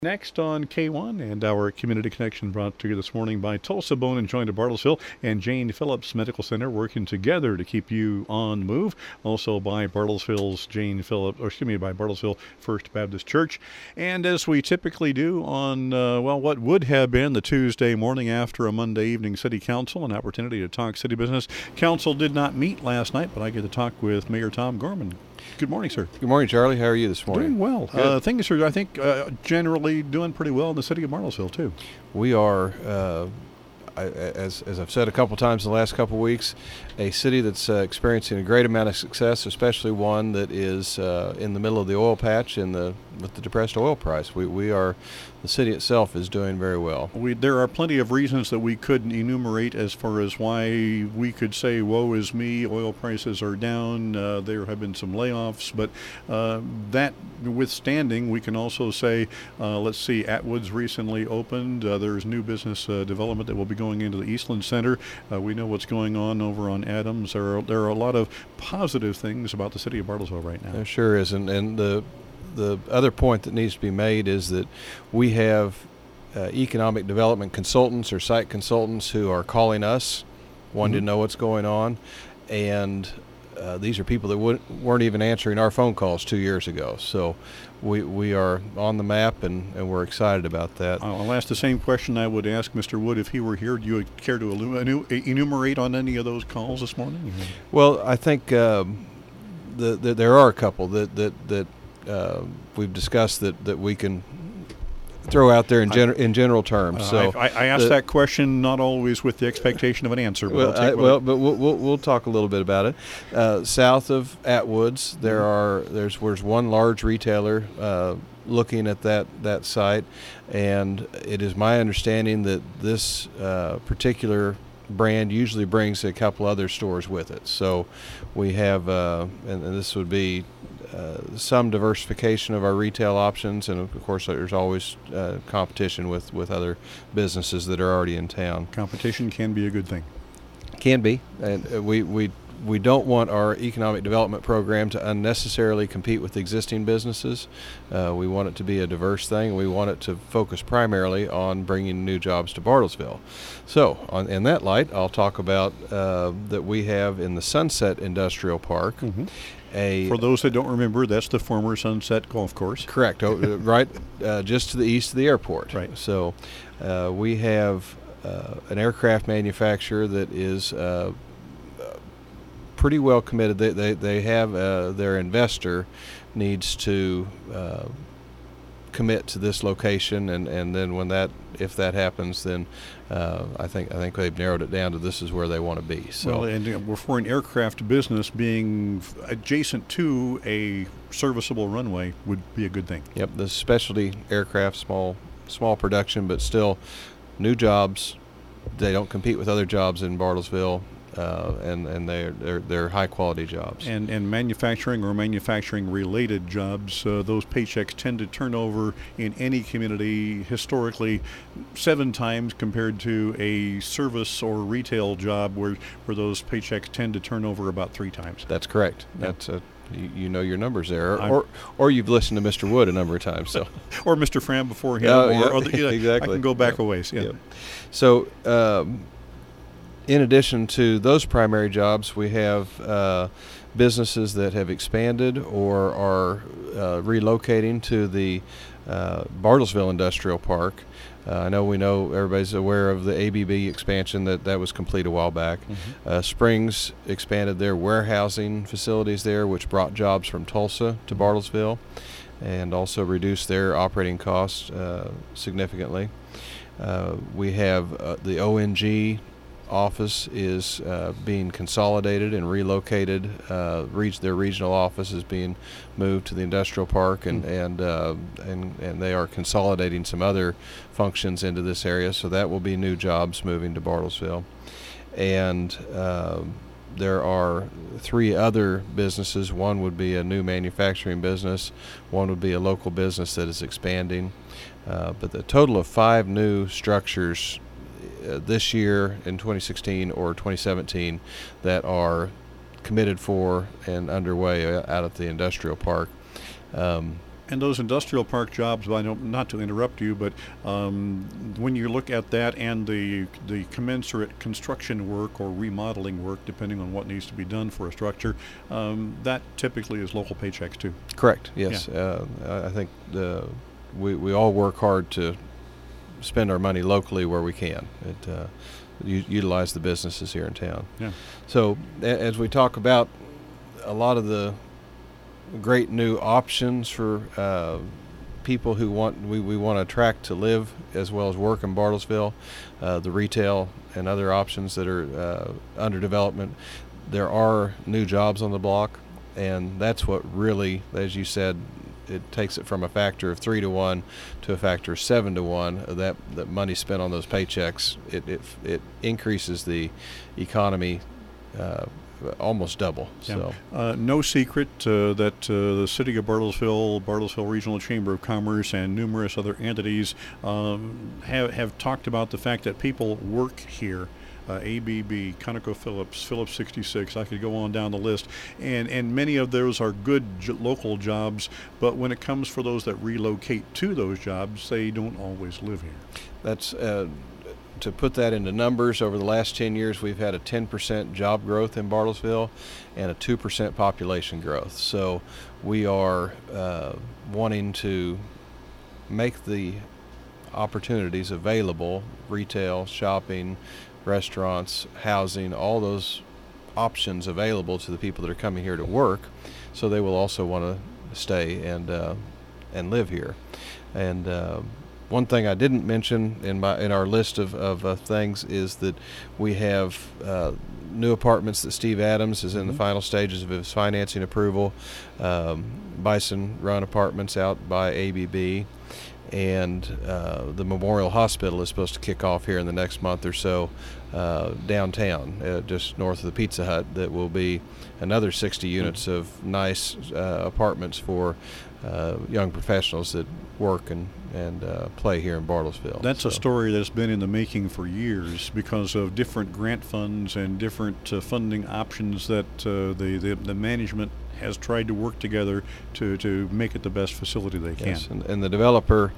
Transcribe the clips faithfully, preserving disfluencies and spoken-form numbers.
Next on K one and our Community Connection brought to you this morning by Tulsa Bone and Joint of Bartlesville and Jane Phillips Medical Center, working together to keep you on the move. Also by Bartlesville's Jane Phillips, or excuse me, by Bartlesville First Baptist Church. And as we typically do on, uh, well, what would have been the Tuesday morning after a Monday evening City Council, an opportunity to talk city business. Council did not meet last night, but I get to talk with Mayor Tom Gorman. Good morning, sir. Good morning, Charlie. How are you this morning? Doing well. Uh, things are, I think, uh, generally doing pretty well in the city of Bartlesville, too. We are, uh, I, as, as I've said a couple times in the last couple weeks, a city that's uh, experiencing a great amount of success, especially one that is uh, in the middle of the oil patch in the with the depressed oil price. We we are, the city itself is doing very well. We, there are plenty of reasons that we couldn't enumerate as far as why we could say, woe is me, oil prices are down, uh, there have been some layoffs, but uh, that withstanding, we can also say, uh, let's see, Atwood's recently opened, uh, there's new business uh, development that will be going into the Eastland Center. Uh, we know what's going on over on Adams. There are, there are a lot of positive things about the city of Bartlesville right now. There sure is, and, and the The other point that needs to be made is that we have uh, economic development consultants or site consultants who are calling us, wanting mm-hmm. to know what's going on, and uh, these are people that wouldn't, weren't even answering our phone calls two years ago. So we we are on the map, and, and we're excited about that. I'll ask the same question I would ask Mister Wood if he were here. Do you care to enumerate on any of those calls this morning? Mm-hmm. Well, I think um, the, the, there are a couple that that that. Uh, we've discussed that, that we can throw out there in, gen- in general terms. Uh, so I, I asked the, that question not always with the expectation of an answer. But well, I, well but we'll, we'll we'll talk a little bit about it. Uh, south of Atwoods, there are there's there's one large retailer uh, looking at that that site, and it is my understanding that this uh, particular brand usually brings a couple other stores with it. So we have, uh, and, and this would be. Uh, some diversification of our retail options, and of course there's always uh, competition with, with other businesses that are already in town. Competition can be a good thing. Can be, and uh, we, we we don't want our economic development program to unnecessarily compete with existing businesses. Uh, we want it to be a diverse thing. We want it to focus primarily on bringing new jobs to Bartlesville. So on, in that light, I'll talk about uh, that we have in the Sunset Industrial Park. Mm-hmm. A, For those that don't remember, that's the former Sunset Golf Course. Correct, oh, right uh, just to the east of the airport. Right. So uh, we have uh, an aircraft manufacturer that is uh, pretty well committed. They, they, they have uh, their investor needs to uh, commit to this location, and, and then when that if that happens, then uh, I think I think they've narrowed it down to this is where they want to be. So, well, and uh, for an aircraft business, being adjacent to a serviceable runway would be a good thing. Yep, the specialty aircraft, small small production, but still new jobs. They don't compete with other jobs in Bartlesville. Uh, and and they're, they're they're high quality jobs. And and manufacturing or manufacturing related jobs, uh, those paychecks tend to turn over in any community historically seven times compared to a service or retail job where where those paychecks tend to turn over about three times. That's correct. Yeah. That's a You, you know your numbers there, or, or or you've listened to Mister Wood a number of times, so or Mister Fram before him, uh, or yeah, other, you know, exactly. I can go back yep. a ways. Yeah. Yep. So, um, in addition to those primary jobs, we have uh, businesses that have expanded or are uh, relocating to the uh, Bartlesville Industrial Park. Uh, I know we know everybody's aware of the A B B expansion that, that was complete a while back. Mm-hmm. Uh, Springs expanded their warehousing facilities there, which brought jobs from Tulsa to Bartlesville and also reduced their operating costs uh, significantly. Uh, we have uh, the O N G office is uh, being consolidated and relocated. Uh, reg- their regional office is being moved to the industrial park, and mm-hmm. and, uh, and and they are consolidating some other functions into this area. So that will be new jobs moving to Bartlesville, and uh, there are three other businesses. One would be a new manufacturing business. One would be a local business that is expanding. Uh, but the total of five new structures Uh, this year in twenty sixteen or twenty seventeen that are committed for and underway out at the industrial park. Um, And those industrial park jobs, I know, not to interrupt you, but um, when you look at that and the the commensurate construction work or remodeling work, depending on what needs to be done for a structure, um, that typically is local paychecks too. Correct. Yes. Yeah. Uh, I think the, we we all work hard to spend our money locally where we can. It, uh, u- utilize the businesses here in town. Yeah. So a- as we talk about a lot of the great new options for uh, people who want we, we want to attract to live as well as work in Bartlesville, uh, the retail and other options that are uh, under development. There are new jobs on the block, and that's what really, as you said, it takes it from a factor of three to one to a factor of seven to one. That that money spent on those paychecks, it it, it increases the economy uh, almost double. Yeah. So uh, no secret uh, that uh, the City of Bartlesville, Bartlesville Regional Chamber of Commerce, and numerous other entities um, have have talked about the fact that people work here. Uh, A B B, ConocoPhillips, Phillips sixty-six, I could go on down the list, and and many of those are good j- local jobs, but when it comes for those that relocate to those jobs, they don't always live here. that's uh, to put that into numbers. Over the last ten years, we've had a ten percent job growth in Bartlesville and a two percent population growth. So we are uh, wanting to make the opportunities available, retail, shopping, restaurants, housing, all those options available to the people that are coming here to work, so they will also want to stay and uh, and live here. And uh, one thing I didn't mention in my in our list of, of uh, things is that we have uh, new apartments that Steve Adams is in Mm-hmm. the final stages of his financing approval. Um, Bison Run Apartments out by A B B. And uh, the Memorial Hospital is supposed to kick off here in the next month or so uh, downtown, uh, just north of the Pizza Hut. That will be another sixty units of nice uh, apartments for uh, young professionals that work and, and uh, play here in Bartlesville. That's so. a story that's been in the making for years because of different grant funds and different uh, funding options that uh, the, the the management has tried to work together to, to make it the best facility they can. Yes, and, and the developer,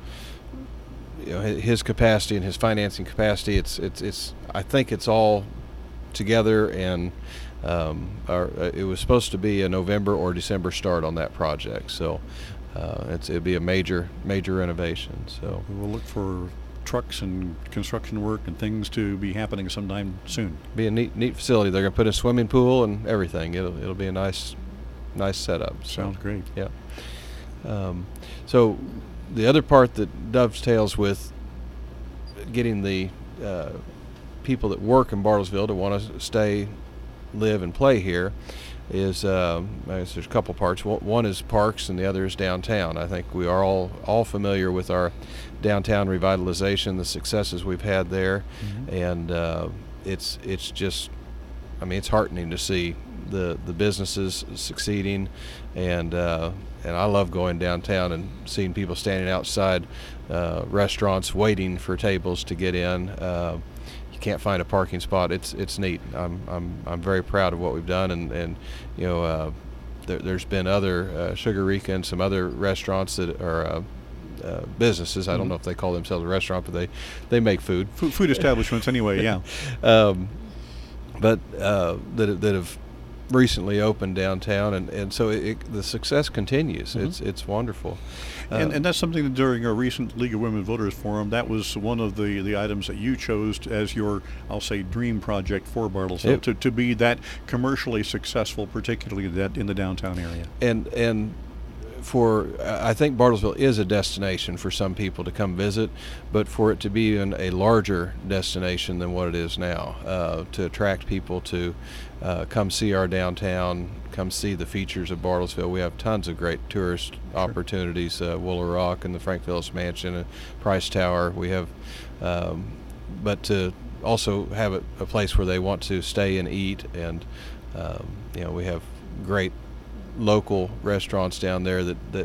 you know, hi- his capacity and his financing capacity, it's it's it's. I think it's all together, and um, our, uh, it was supposed to be a November or December start on that project. So uh, it's it'd be a major major renovation. So We'll look for trucks and construction work and things to be happening sometime soon. be a neat neat facility. They're gonna put a swimming pool and everything. It'll it'll be a nice nice setup. So. Sounds great. Yeah. Um, so the other part that dovetails with getting the uh, people that work in Bartlesville to want to stay, live, and play here is um, I guess there's a couple parts. One one is parks, and the other is downtown. I think we are all all familiar with our downtown revitalization, the successes we've had there, Mm-hmm. and uh, it's it's just, I mean, it's heartening to see the the businesses succeeding, and uh, and I love going downtown and seeing people standing outside uh, restaurants waiting for tables to get in. Uh, you can't find a parking spot. It's it's neat. I'm I'm I'm very proud of what we've done, and and you know uh, there, there's been other uh, Sugar Rica and some other restaurants that are. Uh, Uh, businesses. I don't Mhm. know if they call themselves a restaurant, but they, they make food. Food, food establishments anyway, yeah. um, but uh, that that have recently opened downtown, and, and so it, it, the success continues. Mhm. It's it's wonderful. And, Uh, and that's something that during our recent League of Women Voters Forum, that was one of the, the items that you chose to- as your, I'll say, dream project for Bartlesville, Yep. to, to be that commercially successful, particularly that in the downtown area. and and for I think Bartlesville is a destination for some people to come visit, but for it to be in a larger destination than what it is now, uh, to attract people to uh, come see our downtown, come see the features of Bartlesville. We have tons of great tourist opportunities, uh, Wooler Rock and the Frank Phillips Mansion and Price Tower. We have, um, but to also have a, a place where they want to stay and eat, and um, you know, we have great local restaurants down there that, that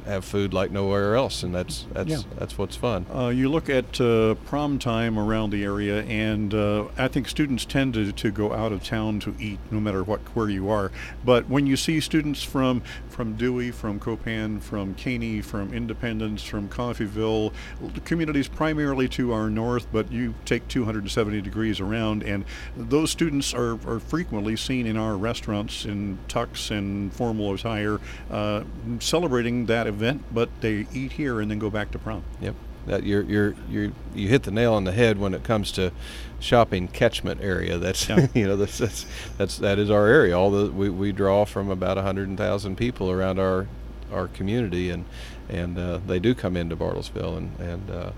have food like nowhere else, and that's that's Yeah. that's what's fun. Uh, you look at uh, prom time around the area, and uh, I think students tend to, to go out of town to eat, no matter what where you are. But when you see students from from Dewey, from Copan, from Caney, from Independence, from Coffeyville, communities primarily to our north, but you take two hundred seventy degrees around, and those students are, are frequently seen in our restaurants in tux and formal attire, uh, celebrating that event, but they eat here and then go back to prom. Yep. That you're you're you you hit the nail on the head when it comes to shopping catchment area. That's Yeah. you know that's, that's that's that is our area. All the we, we draw from about a hundred thousand people around our our community, and and uh, they do come into Bartlesville, and and uh,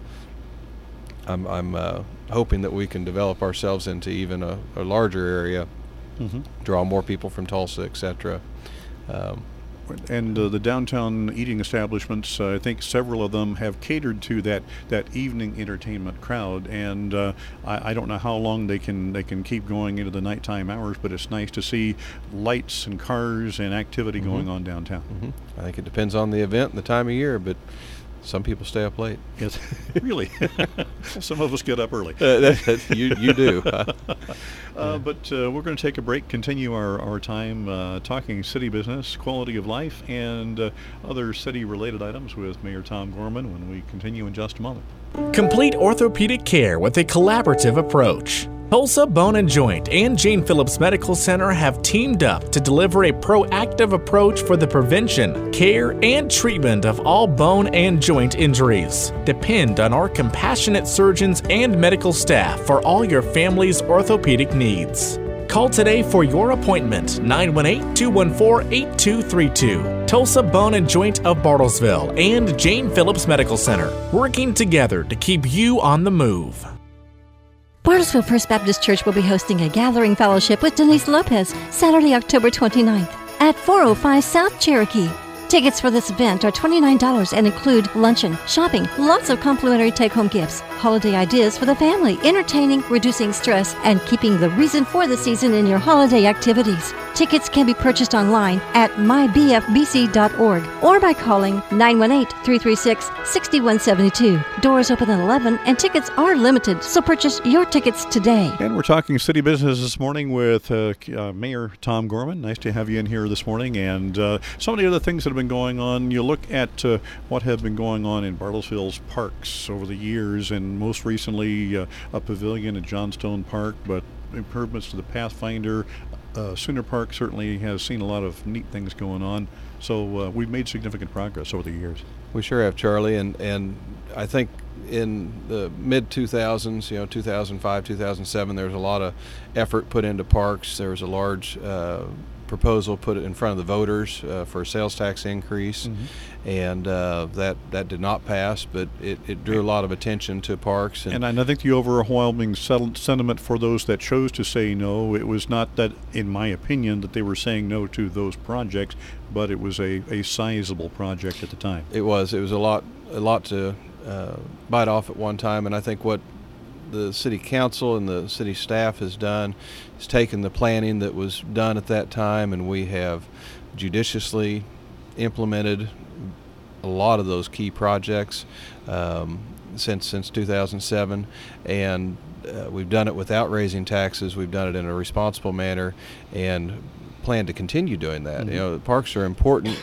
I'm I'm uh, hoping that we can develop ourselves into even a, a larger area, Mm-hmm. draw more people from Tulsa, et cetera. Um, And uh, the downtown eating establishments, uh, I think several of them have catered to that, that evening entertainment crowd. And uh, I, I don't know how long they can they can keep going into the nighttime hours, but it's nice to see lights and cars and activity mm-hmm. going on downtown. Mm-hmm. I think it depends on the event and the time of year, but some people stay up late. Yes, really. Some of us get up early. Uh, that, that, you you do. Uh, but uh, we're going to take a break, continue our, our time uh, talking city business, quality of life, and uh, other city-related items with Mayor Tom Gorman when we continue in just a moment. Complete orthopedic care with a collaborative approach. Tulsa Bone and Joint and Jane Phillips Medical Center have teamed up to deliver a proactive approach for the prevention, care, and treatment of all bone and joint injuries. Depend on our compassionate surgeons and medical staff for all your family's orthopedic needs. Call today for your appointment, nine one eight, two one four, eight two three two. Tulsa Bone and Joint of Bartlesville and Jane Phillips Medical Center, working together to keep you on the move. Bartlesville First Baptist Church will be hosting a gathering fellowship with Denise Lopez Saturday, October twenty-ninth at four oh five South Cherokee. Tickets for this event are twenty-nine dollars and include luncheon, shopping, lots of complimentary take-home gifts, holiday ideas for the family, entertaining, reducing stress, and keeping the reason for the season in your holiday activities. Tickets can be purchased online at my b f b c dot org or by calling nine one eight, three three six, six one seven two. Doors open at eleven and tickets are limited, so purchase your tickets today. And we're talking city business this morning with uh, uh, Mayor Tom Gorman. Nice to have you in here this morning. And uh, some of the other things that have been going on, you look at uh, what have been going on in Bartlesville's parks over the years, and most recently uh, a pavilion at Johnstone Park, but improvements to the Pathfinder. Uh, Sooner Park certainly has seen a lot of neat things going on. So uh, we've made significant progress over the years. We sure have, Charlie, and, and I think in the mid two thousands, you know, two thousand five, two thousand seven, there was a lot of effort put into parks. There was a large uh, proposal put in front of the voters uh, for a sales tax increase, mm-hmm. and uh, that that did not pass, but it, it drew a lot of attention to parks. And, and I think the overwhelming sentiment for those that chose to say no, it was not that, in my opinion, that they were saying no to those projects, but it was a, a sizable project at the time. It was. It was a lot, a lot to uh, bite off at one time, and I think what the city council and the city staff has done is taken the planning that was done at that time, and we have judiciously implemented a lot of those key projects um, since since two thousand seven, and uh, we've done it without raising taxes. We've done it in a responsible manner, and plan to continue doing that. Mm-hmm. You know, the parks are important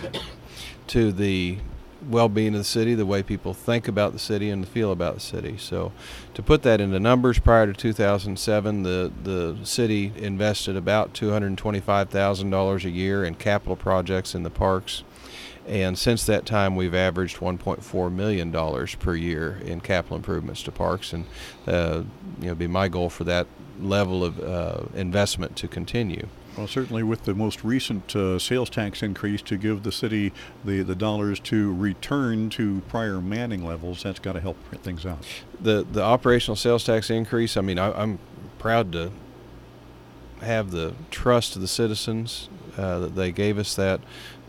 to the well-being of the city, the way people think about the city and feel about the city. So to put that into numbers, prior to two thousand seven, the, the city invested about two hundred twenty-five thousand dollars a year in capital projects in the parks. And since that time, we've averaged one point four million dollars per year in capital improvements to parks. And uh, you know, it'd be my goal for that level of uh, investment to continue. Well, certainly with the most recent uh, sales tax increase to give the city the, the dollars to return to prior manning levels, that's got to help things out. The the operational sales tax increase, I mean, I, I'm proud to have the trust of the citizens uh, that they gave us that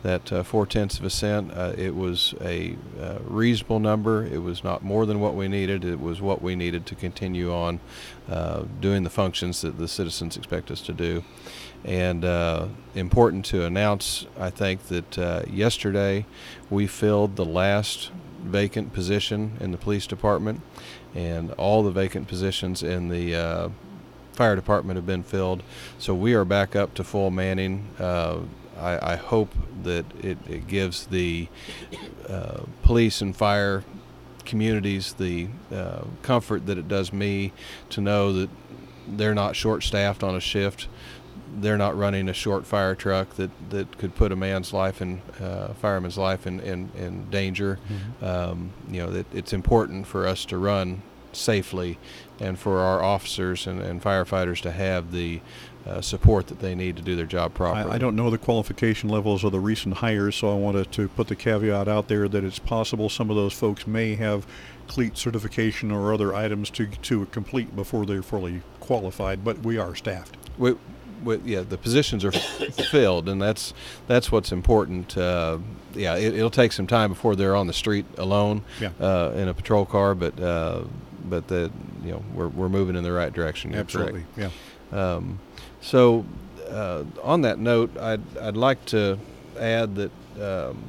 that uh, four tenths of a cent. Uh, it was a uh, reasonable number. It was not more than what we needed. It was what we needed to continue on uh, doing the functions that the citizens expect us to do. And uh, important to announce, I think, that uh, yesterday we filled the last vacant position in the police department, and all the vacant positions in the uh, fire department have been filled. So we are back up to full manning. Uh, I, I hope that it, it gives the uh, police and fire communities the uh, comfort that it does me to know that they're not short-staffed on a shift. They're not running a short fire truck that, that could put a man's life and uh, fireman's life in, in, in danger. Mm-hmm. Um, you know, that it's important for us to run safely and for our officers and, and firefighters to have the uh, support that they need to do their job properly. I, I don't know the qualification levels of the recent hires, so I wanted to put the caveat out there that it's possible some of those folks may have cleat certification or other items to, to complete before they're fully qualified, but we are staffed. We, With, yeah, the positions are filled, and that's that's what's important. Uh, yeah, it, it'll take some time before they're on the street alone yeah. uh, in a patrol car, but uh, but the you know we're we're moving in the right direction. You're Absolutely, correct. yeah. Um, so uh, on that note, I'd I'd like to add that um,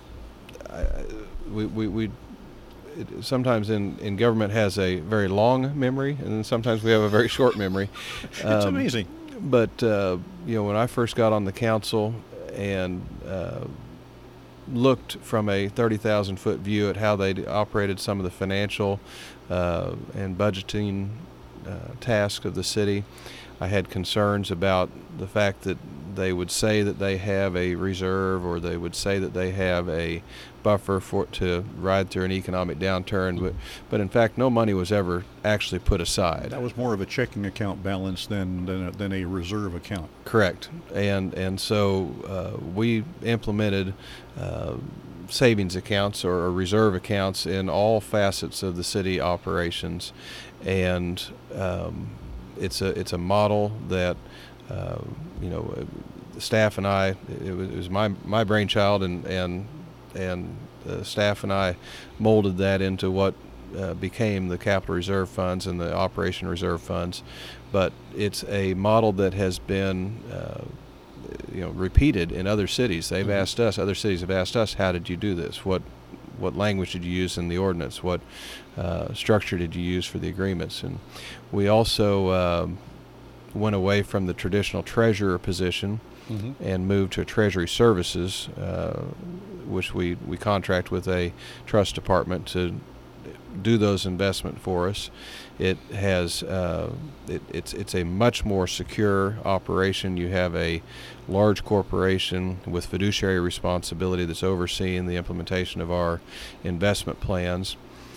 I, we we. we It sometimes in, in government has a very long memory, and then sometimes we have a very short memory. Um, it's amazing. But, uh, you know, when I first got on the council and uh, looked from a thirty thousand foot view at how they operated some of the financial uh, and budgeting uh, tasks of the city, I had concerns about the fact that they would say that they have a reserve, or they would say that they have a buffer for to ride through an economic downturn, but but in fact no money was ever actually put aside. That was more of a checking account balance than than a, than a reserve account. Correct, and and so uh, we implemented uh, savings accounts or, or reserve accounts in all facets of the city operations, and um, it's a it's a model that uh, you know the staff and I it was, it was my my brainchild, and and and the staff and I molded that into what uh, became the capital reserve funds and the operation reserve funds. But it's a model that has been uh, you know repeated in other cities. They've mm-hmm. asked us, other cities have asked us, how did you do this? What what language did you use in the ordinance? What uh, structure did you use for the agreements? And we also uh, went away from the traditional treasurer position mm-hmm. and moved to treasury services, uh, which we, we contract with a trust department to do those investment for us. It has uh, it, it's it's a much more secure operation. You have a large corporation with fiduciary responsibility that's overseeing the implementation of our investment plans,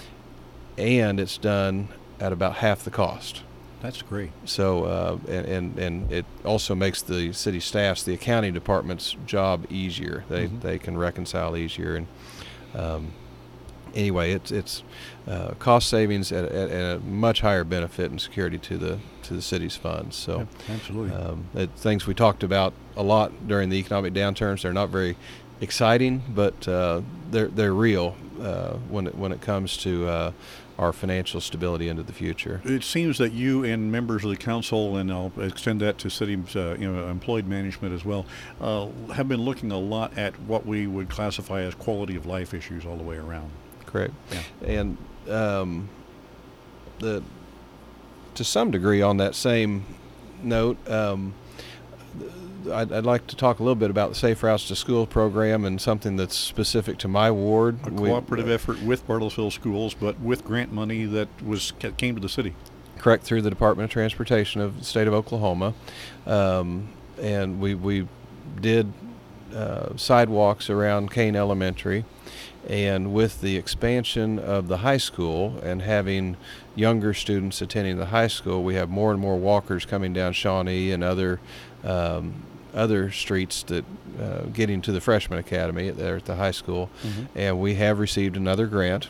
and it's done at about half the cost. That's great. So uh, and, and and it also makes the city staff's, the accounting department's job easier. They mm-hmm. they can reconcile easier, and um, anyway, it's it's uh, cost savings at, at, at a much higher benefit and security to the to the city's funds. So yep, absolutely, um, it, things we talked about a lot during the economic downturns. They're not very exciting, but uh, they're they're real uh, when it when it comes to uh, our financial stability into the future. It seems that you and members of the council, and I'll extend that to city uh, you know, employed management as well, uh, have been looking a lot at what we would classify as quality of life issues all the way around. Correct. Yeah. And um, the to some degree on that same note, um, I'd, I'd like to talk a little bit about the Safe Routes to School program and something that's specific to my ward. A cooperative we, uh, effort with Bartlesville Schools, but with grant money that was came to the city. Correct, through the Department of Transportation of the state of Oklahoma. Um, and we, we did uh, sidewalks around Kane Elementary. And with the expansion of the high school and having younger students attending the high school, we have more and more walkers coming down Shawnee and other um, other streets that uh, getting to the freshman academy there at the high school. Mm-hmm. And we have received another grant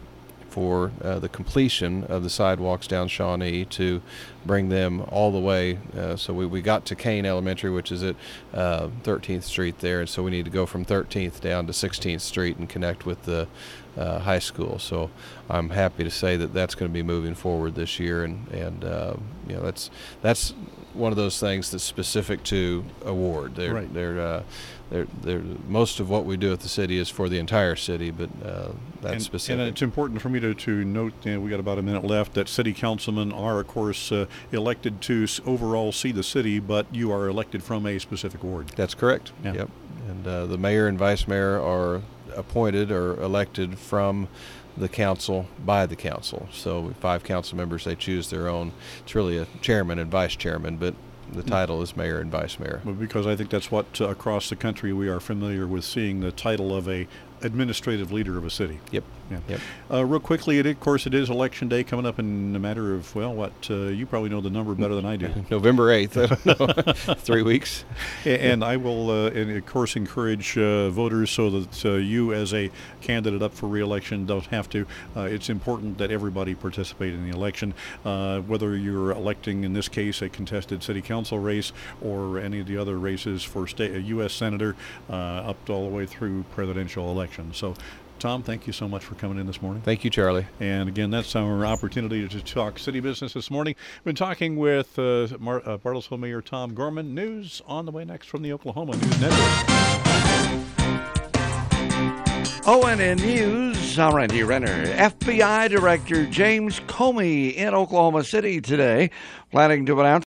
for uh, the completion of the sidewalks down Shawnee to bring them all the way. Uh, so we, we got to Kane Elementary, which is at uh, thirteenth Street there, and so we need to go from thirteenth down to sixteenth Street and connect with the uh, high school. So I'm happy to say that that's going to be moving forward this year, and and uh, you know that's that's one of those things that's specific to Award. They're, right. they're, uh, they're, they're, most of what we do at the city is for the entire city, but uh, that's and, specific. And it's important for me to, to note, you know, we got about a minute left, that city councilmen are, of course, uh, elected to s- overall see the city, but you are elected from a specific ward. That's correct. Yeah. Yep. And uh, the mayor and vice mayor are appointed or elected from the council by the council. So five council members, they choose their own. It's really a chairman and vice chairman, but the title is mayor and vice mayor. Well, because I think that's what uh, across the country we are familiar with, seeing the title of a administrative leader of a city. Yep. Yeah. Yep. Uh, real quickly, it, of course, it is election day coming up in a matter of, well, what, uh, you probably know the number better than I do. November eighth, I don't know, three weeks. And I will, uh, and of course, encourage uh, voters so that uh, you, as a candidate up for re-election, don't have to. Uh, it's important that everybody participate in the election, uh, whether you're electing, in this case, a contested city council race or any of the other races for state, a U S senator, uh, up to all the way through presidential election. So, Tom, thank you so much for coming in this morning. Thank you, Charlie. And again, that's our opportunity to talk city business this morning. We've been talking with uh, Mar- uh, Bartlesville Mayor Tom Gorman. News on the way next from the Oklahoma News Network. O N N News, I'm Randy Renner. F B I Director James Comey in Oklahoma City today, planning to announce